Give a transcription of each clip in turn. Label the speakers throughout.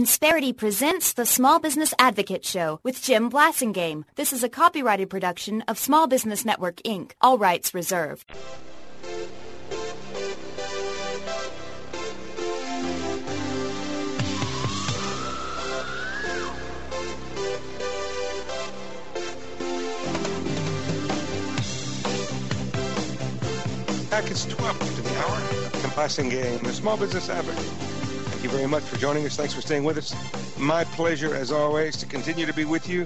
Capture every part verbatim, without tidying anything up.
Speaker 1: Insperity presents the Small Business Advocate Show with Jim Blasingame. This is a copyrighted production of Small Business Network, Incorporated. All rights reserved.
Speaker 2: Back, it's twelve to the hour. Jim Blasingame, the Small Business Advocate. Thank you very much for joining us. Thanks for staying with us. My pleasure, as always, to continue to be with you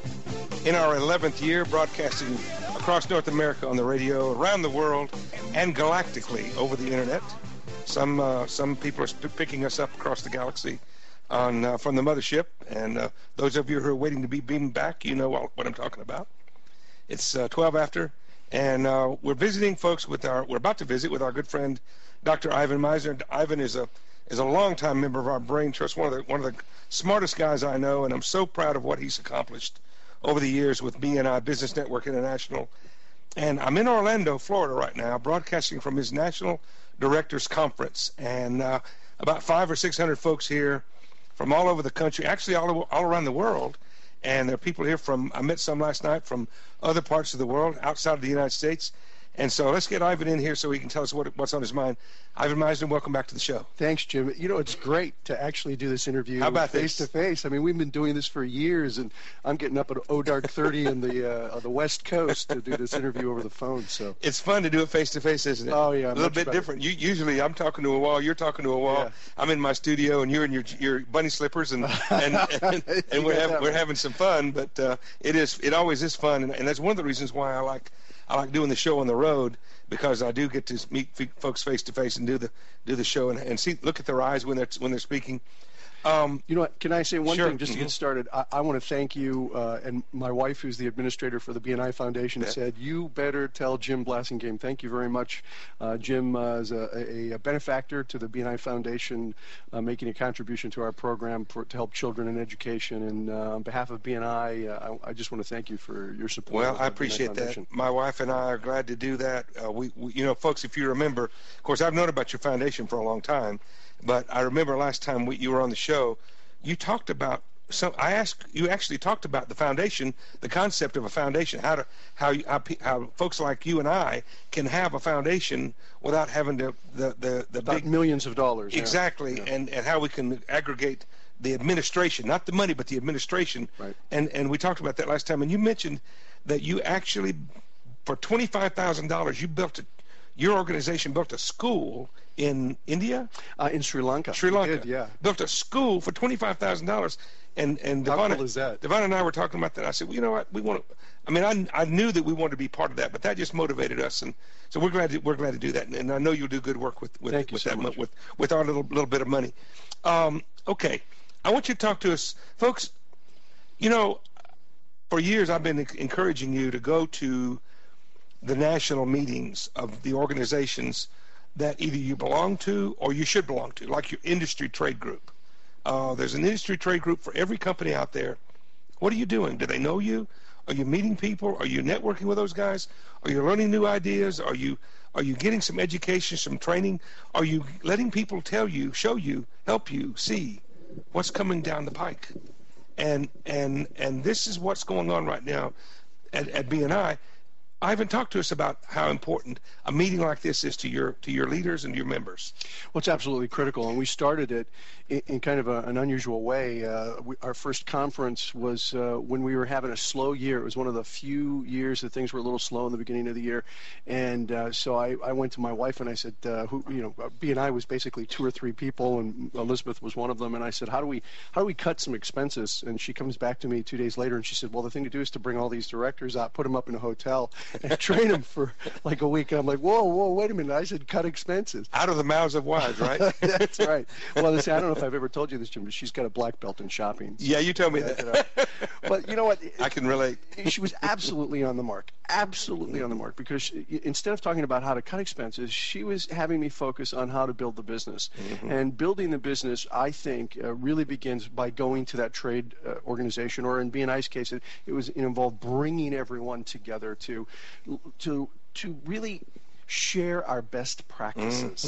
Speaker 2: in our eleventh year, broadcasting across North America on the radio, around the world, and galactically over the internet. Some uh, some people are sp- picking us up across the galaxy on uh, from the mothership, and uh, those of you who are waiting to be beamed back, you know what, what I'm talking about. It's uh, twelve after, and uh, we're visiting folks with our. We're about to visit with our good friend, Doctor Ivan Misner. Ivan is a is a longtime member of our Brain Trust, one of the one of the smartest guys I know, and I'm so proud of what he's accomplished over the years with B N I Business Network International. And I'm in Orlando, Florida right now, broadcasting from his National Directors Conference, and uh, about five or six hundred folks here from all over the country, actually all all around the world. And there are people here from, I met some last night from other parts of the world, outside of the United States. And so let's get Ivan in here so he can tell us what, what's on his mind. Ivan Misner, welcome back to the show.
Speaker 3: Thanks, Jim. You know, it's great to actually do this interview
Speaker 2: How about
Speaker 3: face
Speaker 2: this?
Speaker 3: to face. I mean, we've been doing this for years, and I'm getting up at oh dark thirty in the uh, the West Coast to do this interview over the phone. So
Speaker 2: it's fun to do it face to face, isn't it?
Speaker 3: Oh yeah,
Speaker 2: a little bit
Speaker 3: better.
Speaker 2: different. You, usually, I'm talking to a wall, you're talking to a wall.
Speaker 3: Yeah.
Speaker 2: I'm in my studio, and you're in your your bunny slippers, and and and, and we're having we're having some fun. But uh, it is it always is fun, and, and that's one of the reasons why I like I like doing the show on the road, because I do get to meet folks face to face and do the do the show and, and see look at their eyes when they're when they're speaking. Um,
Speaker 3: you know what? Can I say one
Speaker 2: sure.
Speaker 3: thing just to
Speaker 2: mm-hmm.
Speaker 3: get started? I, I want to thank you uh, and my wife, who's the administrator for the B N I Foundation,
Speaker 2: yeah.
Speaker 3: said you better tell Jim Blasingame. Thank you very much. Uh, Jim uh, is a, a benefactor to the B N I Foundation, uh, making a contribution to our program for, to help children in education. And uh, on behalf of B N I, uh, I, I just want to thank you for your support.
Speaker 2: Well, I appreciate that. My wife and I are glad to do that. Uh, we, we, you know, folks, if you remember, of course, I've known about your foundation for a long time. But I remember last time we, you were on the show, you talked about some. I asked you actually talked about the foundation, the concept of a foundation, how to how you, how, how folks like you and I can have a foundation without having to the the the
Speaker 3: About
Speaker 2: big
Speaker 3: millions of dollars.
Speaker 2: exactly,
Speaker 3: yeah.
Speaker 2: and and how we can aggregate the administration, not the money, but the administration.
Speaker 3: Right.
Speaker 2: And and we talked about that last time, and you mentioned that you actually, for twenty-five thousand dollars, you built a, your organization built a school in India?
Speaker 3: Uh, in Sri Lanka.
Speaker 2: Sri Lanka.
Speaker 3: Did, yeah.
Speaker 2: Built a school for twenty-five thousand dollars. And and
Speaker 3: How
Speaker 2: Devon,
Speaker 3: cool is that?
Speaker 2: Devon and I were talking about that. I said, well, you know what? We want to, I mean, I, I knew that we wanted to be part of that, but that just motivated us. And so we're glad to, we're glad to do that. And, and I know you'll do good work with, with,
Speaker 3: Thank you
Speaker 2: with
Speaker 3: so
Speaker 2: that,
Speaker 3: much.
Speaker 2: with, with our little, little bit of money. Um, okay. I want you to talk to us. Folks, you know, for years I've been encouraging you to go to the national meetings of the organizations that either you belong to or you should belong to, like your industry trade group. Uh, there's an industry trade group for every company out there. What are you doing? Do they know you? Are you meeting people? Are you networking with those guys? Are you learning new ideas? Are you are you getting some education, some training? Are you letting people tell you, show you, help you see what's coming down the pike? And and and this is what's going on right now at, at B N I. Ivan, talk to us about how important a meeting like this is to your to your leaders and your members.
Speaker 3: Well, it's absolutely critical, and we started it in, in kind of a, an unusual way. Uh, we, our first conference was uh, when we were having a slow year. It was one of the few years that things were a little slow in the beginning of the year, and uh, so I, I went to my wife and I said, uh, "Who, you know, B N I was basically two or three people, and Elizabeth was one of them." And I said, "How do we how do we cut some expenses?" And she comes back to me two days later, and she said, "Well, the thing to do is to bring all these directors out, put them up in a hotel, and train them for like a week." And I'm like, whoa, whoa, wait a minute. I said cut expenses.
Speaker 2: Out of the mouths of wives, right?
Speaker 3: That's right. Well, this, I don't know if I've ever told you this, Jim, but she's got a black belt in shopping.
Speaker 2: Yeah, you told me that.
Speaker 3: You know. But you know what?
Speaker 2: I can relate.
Speaker 3: She was absolutely on the mark. Absolutely on the mark. Because she, instead of talking about how to cut expenses, she was having me focus on how to build the business. Mm-hmm. And building the business, I think, uh, really begins by going to that trade uh, organization, or in B N I's case, it, it was it involved bringing everyone together to to to really share our best practices. Mm-hmm.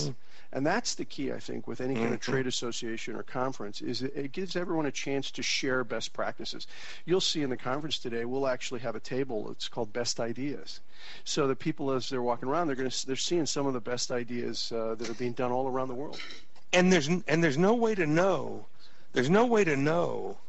Speaker 3: And that's the key, I think, with any kind of trade association or conference, is it, it gives everyone a chance to share best practices. You'll see in the conference today, we'll actually have a table. It's called Best Ideas. So the people, as they're walking around, they're going to they're seeing some of the best ideas uh, that are being done all around the world.
Speaker 2: And there's and there's no way to know, there's no way to know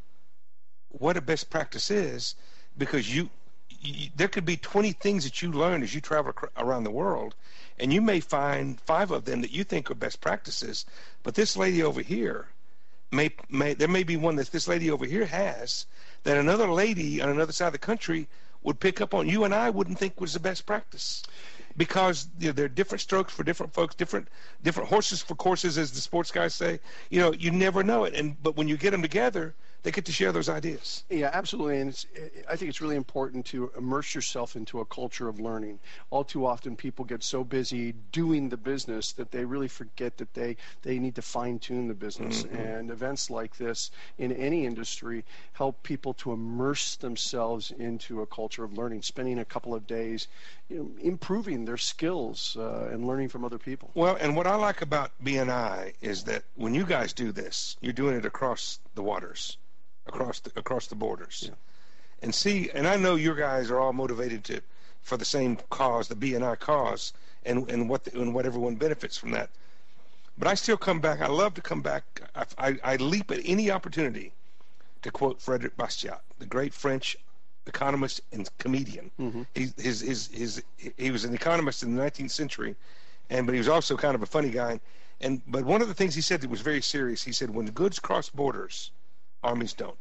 Speaker 2: what a best practice is, because you, you there could be twenty things that you learn as you travel around the world, and you may find five of them that you think are best practices, but this lady over here may may there may be one that this lady over here has that another lady on another side of the country would pick up on, you and I wouldn't think was the best practice, because you know, there are different strokes for different folks, different different horses for courses, as the sports guys say. You know, you never know it, and but when you get them together, they get to share those ideas.
Speaker 3: Yeah, absolutely. And it's, I think it's really important to immerse yourself into a culture of learning. All too often, people get so busy doing the business that they really forget that they, they need to fine-tune the business. Mm-hmm. And events like this in any industry help people to immerse themselves into a culture of learning, spending a couple of days, you know, improving their skills uh, and learning from other people.
Speaker 2: Well, and what I like about B N I is that when you guys do this, you're doing it across the waters. Across the, across the borders, yeah. And see, and I know you guys are all motivated to for the same cause, the B N I cause, and and what the, and what everyone benefits from that. But I still come back. I love to come back. I, I, I leap at any opportunity to quote Frederic Bastiat, the great French economist and comedian. Mm-hmm. He his, his his he was an economist in the nineteenth century, and but he was also kind of a funny guy. And but one of the things he said that was very serious. He said, when goods cross borders, armies don't.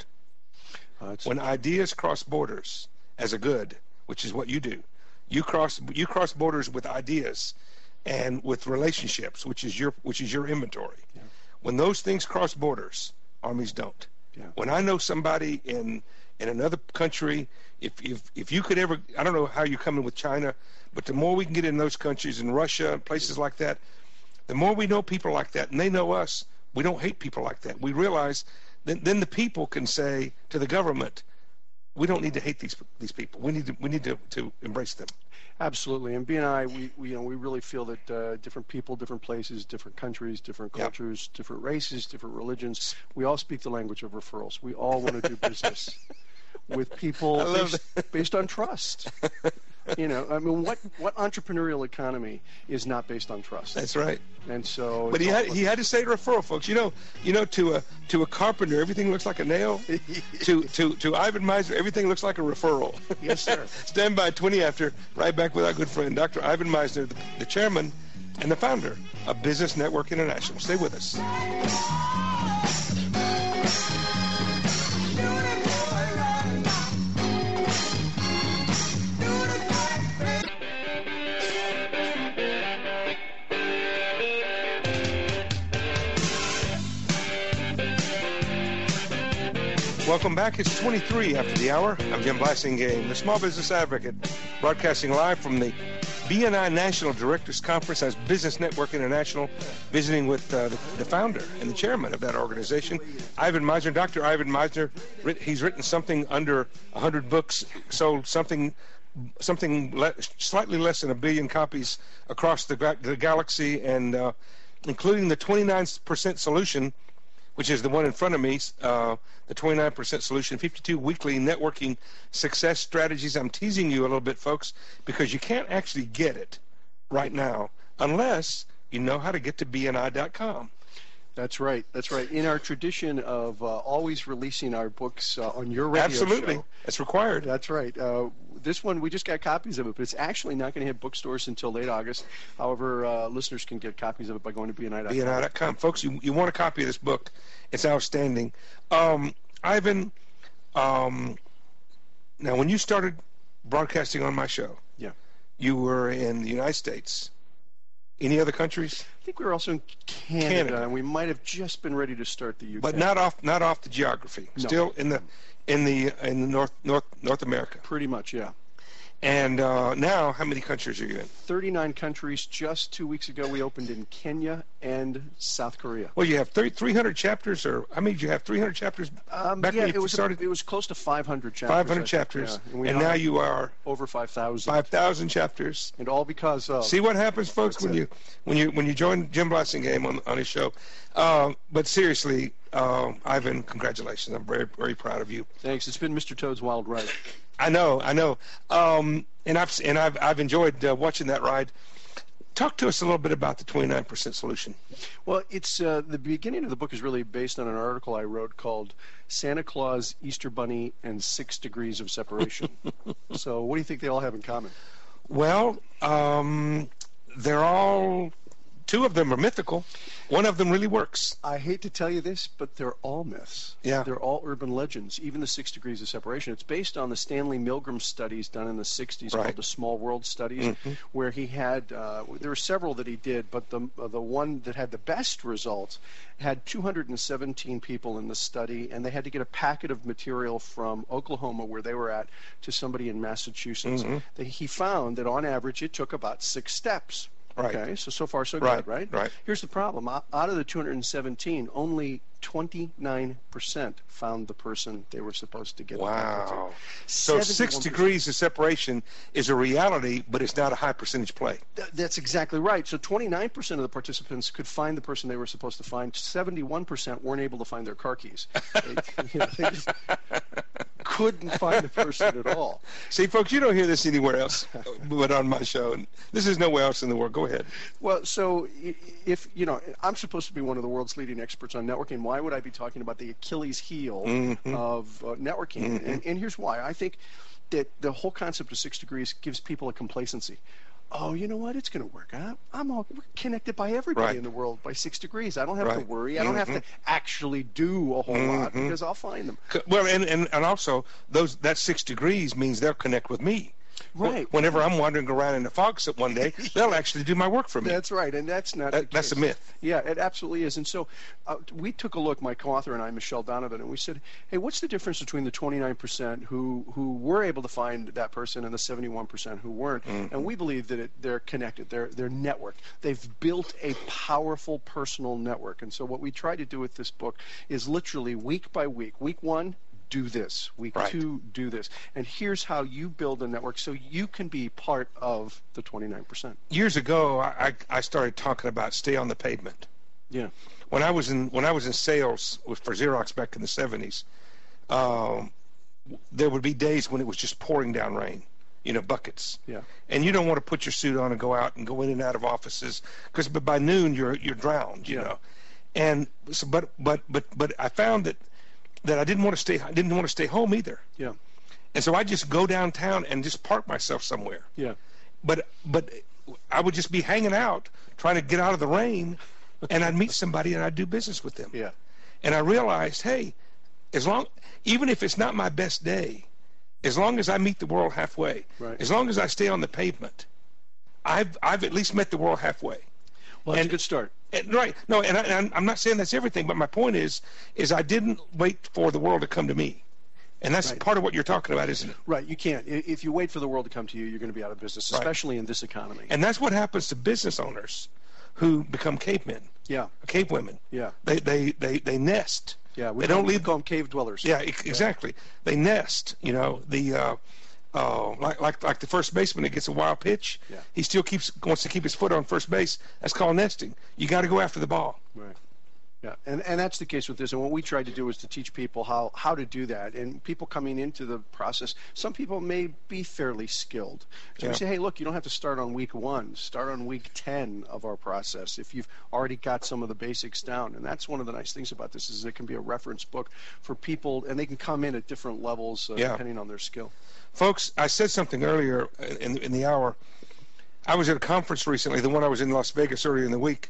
Speaker 2: Uh, when ideas cross borders as a good, which is what you do, you cross you cross borders with ideas and with relationships, which is your which is your inventory. Yeah. When those things cross borders, armies don't. Yeah. When I know somebody in in another country, if if if you could ever, I don't know how you're coming with China, but the more we can get in those countries, in Russia, places like that, the more we know people like that, and they know us. We don't hate people like that. We realize. Then, then the people can say to the government, we don't need to hate these these people. We need to we need to, to embrace them.
Speaker 3: Absolutely. And B and I, we, we you know we really feel that uh, different people, different places, different countries, different cultures, yep. different races, different religions, we all speak the language of referrals. We all want to do business with people based, based on trust. You know, I mean, what, what entrepreneurial economy is not based on trust?
Speaker 2: That's right.
Speaker 3: And so,
Speaker 2: but he had he had to say referral, folks. You know, you know, to a to a carpenter, everything looks like a nail. to to to Ivan Misner, everything looks like a referral.
Speaker 3: Yes, sir.
Speaker 2: Stand by twenty after. Right back with our good friend Doctor Ivan Misner, the, the chairman and the founder of Business Network International. Stay with us. Welcome back. It's twenty-three after the hour. I'm Jim Blasingame, the Small Business Advocate, broadcasting live from the B N I National Directors Conference as Business Network International, visiting with uh, the, the founder and the chairman of that organization, Ivan Misner. Doctor Ivan Misner, he's written something under one hundred books, sold something something le- slightly less than a billion copies across the, ga- the galaxy, and uh, including the twenty-nine percent solution, which is the one in front of me, uh, the twenty-nine percent solution, fifty-two weekly networking success strategies. I'm teasing you a little bit, folks, because you can't actually get it right now unless you know how to get to B N I dot com.
Speaker 3: That's right. That's right. In our tradition of uh, always releasing our books uh, on your radio
Speaker 2: Absolutely.
Speaker 3: show.
Speaker 2: That's required.
Speaker 3: That's right. Uh, this one, we just got copies of it, but it's actually not going to hit bookstores until late August. However, uh, listeners can get copies of it by going to B N I dot com.
Speaker 2: B N I dot com. Folks, you, you want a copy of this book. It's outstanding. Um, Ivan, um, now when you started broadcasting on my show,
Speaker 3: yeah,
Speaker 2: you were in the United States. Any other countries?
Speaker 3: I think we were also in Canada,
Speaker 2: Canada.
Speaker 3: and we might have just been ready to start the U K.
Speaker 2: But not off, not off the geography.
Speaker 3: No.
Speaker 2: Still in the, in the, in the North, North, North America.
Speaker 3: Pretty much, yeah.
Speaker 2: And uh, now, how many countries are you in?
Speaker 3: thirty-nine countries. Just two weeks ago, we opened in Kenya and South Korea.
Speaker 2: Well, you have three hundred chapters, or how many did you have? three hundred chapters
Speaker 3: Um,
Speaker 2: back
Speaker 3: yeah,
Speaker 2: when you
Speaker 3: it was
Speaker 2: started?
Speaker 3: it was close to five hundred chapters.
Speaker 2: five hundred
Speaker 3: I think,
Speaker 2: chapters.
Speaker 3: yeah. And, we
Speaker 2: And now you are
Speaker 3: over five thousand.
Speaker 2: five thousand chapters.
Speaker 3: And all because of.
Speaker 2: See what happens, folks,
Speaker 3: That's
Speaker 2: when
Speaker 3: it.
Speaker 2: you when you when you join Jim Blassingame on on his show. Uh, but seriously, uh, Ivan, congratulations! I'm very very proud of you.
Speaker 3: Thanks. It's been Mister Toad's wild ride.
Speaker 2: I know, I know, um, and I've and I've I've enjoyed uh, watching that ride. Talk to us a little bit about the twenty-nine percent solution.
Speaker 3: Well, it's uh, the beginning of the book is really based on an article I wrote called "Santa Claus, Easter Bunny, and Six Degrees of Separation." So, what do you think they all have in common?
Speaker 2: Well, um, they're all. Two of them are mythical. One of them really works.
Speaker 3: I hate to tell you this, but they're all myths.
Speaker 2: Yeah.
Speaker 3: They're all urban legends, even the six degrees of separation. It's based on the Stanley Milgram studies done in the sixties
Speaker 2: Right.
Speaker 3: called the Small World Studies,
Speaker 2: Mm-hmm.
Speaker 3: where he had, uh, there were several that he did, but the, uh, the one that had the best results had two hundred seventeen people in the study, and they had to get a packet of material from Oklahoma, where they were at, to somebody in Massachusetts.
Speaker 2: Mm-hmm.
Speaker 3: They, he found that on average it took about six steps.
Speaker 2: Right.
Speaker 3: Okay, so so far so
Speaker 2: Right,
Speaker 3: good, right?
Speaker 2: right.
Speaker 3: Here's the problem. Out out of the two hundred seventeen, only twenty-nine percent found the person they were supposed to get.
Speaker 2: Wow. So six
Speaker 3: seventy-one percent.
Speaker 2: degrees of separation is a reality, but it's not a high percentage play.
Speaker 3: Th- That's exactly right. So twenty-nine percent of the participants could find the person they were supposed to find. seventy-one percent weren't able to find their car keys. They, you know, they just couldn't find the person at all.
Speaker 2: See, folks, you don't hear this anywhere else but on my show. And this is nowhere else in the world. Go ahead.
Speaker 3: Well, so i- if, you know, I'm supposed to be one of the world's leading experts on networking. Why would I be talking about the Achilles heel
Speaker 2: Mm-hmm.
Speaker 3: of uh, networking? And, and here's why. I think that the whole concept of six degrees gives people a complacency. Oh, you know what? It's going to work out. I'm all we're connected by everybody
Speaker 2: Right.
Speaker 3: in the world by six degrees. I don't have to
Speaker 2: Right.
Speaker 3: worry. I don't have to actually do a whole lot because I'll find them.
Speaker 2: C- Well, and, and, and also, those that six degrees means they'll connect with me.
Speaker 3: Right.
Speaker 2: Whenever I'm wandering around in the fog set one day, they'll actually do my work for me.
Speaker 3: That's right, and that's not.
Speaker 2: That-
Speaker 3: the
Speaker 2: that's a
Speaker 3: case.
Speaker 2: myth.
Speaker 3: Yeah, it absolutely is. And so uh, we took a look, my co-author and I, Michelle Donovan, and we said, "Hey, what's the difference between the twenty-nine percent who who were able to find that person and the seventy-one percent who weren't?"
Speaker 2: Mm-hmm.
Speaker 3: And we believe that it, they're connected. They're they're networked. They've built a powerful personal network. And so what we try to do with this book is literally week by week. Week one, do this. Week
Speaker 2: Right.
Speaker 3: two, do this. And here's how you build a network so you can be part of the twenty-nine percent.
Speaker 2: Years ago, I, I I started talking about stay on the pavement.
Speaker 3: Yeah.
Speaker 2: When I was in when I was in sales with, for Xerox back in the seventies, um, there would be days when it was just pouring down rain, you know, buckets.
Speaker 3: Yeah.
Speaker 2: And you don't want to put your suit on and go out and go in and out of offices because by noon you're you're drowned, you
Speaker 3: Yeah.
Speaker 2: know. And so, but but but but I found that that I didn't want to stay I didn't want to stay home either.
Speaker 3: Yeah.
Speaker 2: And so I just go downtown and just park myself somewhere.
Speaker 3: Yeah.
Speaker 2: But but I would just be hanging out trying to get out of the rain, and I'd meet somebody and I'd do business with them.
Speaker 3: Yeah.
Speaker 2: And I realized, hey, as long even if it's not my best day, as long as I meet the world halfway,
Speaker 3: Right.
Speaker 2: as long as I stay on the pavement, I've I've at least met the world halfway.
Speaker 3: Well, that's
Speaker 2: And-
Speaker 3: a good start.
Speaker 2: And, right? No, and, I, and I'm not saying that's everything, but my point is, is I didn't wait for the world to come to me, and that's
Speaker 3: Right.
Speaker 2: part of what you're talking about, isn't it?
Speaker 3: Right. You can't. I- If you wait for the world to come to you, you're going to be out of business,
Speaker 2: Right.
Speaker 3: especially in this economy.
Speaker 2: And that's what happens to business owners who become cavemen,
Speaker 3: yeah.
Speaker 2: cave women.
Speaker 3: Yeah.
Speaker 2: They they they they nest.
Speaker 3: Yeah. We
Speaker 2: They don't
Speaker 3: we
Speaker 2: leave.
Speaker 3: call them cave dwellers.
Speaker 2: Yeah, e- exactly. They nest. You know, the uh, uh, like like like the first baseman that gets a wild pitch,
Speaker 3: Yeah.
Speaker 2: he still keeps wants to keep his foot on first base. That's called nesting. You got to go after the ball.
Speaker 3: Right. Yeah, and and that's the case with this. And what we tried to do is to teach people how how to do that. And people coming into the process, some people may be fairly skilled. So
Speaker 2: Yeah.
Speaker 3: we say, hey, look, you don't have to start on week one. Start on week ten of our process if you've already got some of the basics down. And that's one of the nice things about this is it can be a reference book for people, and they can come in at different levels uh,
Speaker 2: Yeah.
Speaker 3: depending on their skill.
Speaker 2: Folks, I said something earlier in in the hour. I was at a conference recently, the one I was in Las Vegas earlier in the week.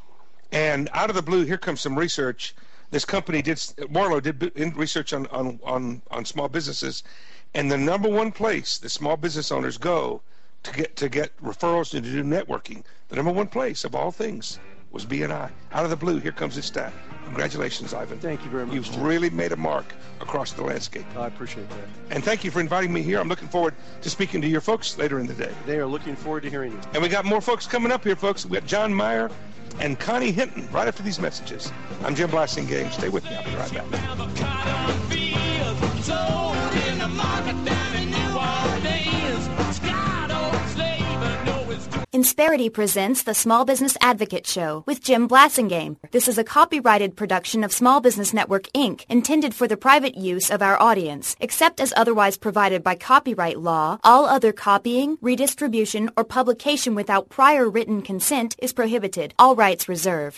Speaker 2: And out of the blue, here comes some research. This company did, Warlow did b- in research on, on, on, on small businesses, and the number one place that small business owners go to get to get referrals and to do networking, the number one place of all things, was B and I. Out of the blue, here comes this stat. Congratulations, Ivan.
Speaker 3: Thank you very much.
Speaker 2: You've
Speaker 3: Jim.
Speaker 2: really made a mark across the landscape.
Speaker 3: I appreciate that.
Speaker 2: And thank you for inviting me here. I'm looking forward to speaking to your folks later in the day.
Speaker 3: They are looking forward to hearing you.
Speaker 2: And we got more folks coming up here, folks. We got John Meyer and Connie Hinton right after these messages. I'm Jim Blasingame. Stay with me. I'll be right back.
Speaker 1: Insperity presents the Small Business Advocate Show with Jim Blasingame. This is a copyrighted production of Small Business Network, Incorporated, intended for the private use of our audience. Except as otherwise provided by copyright law, all other copying, redistribution, or publication without prior written consent is prohibited. All rights reserved.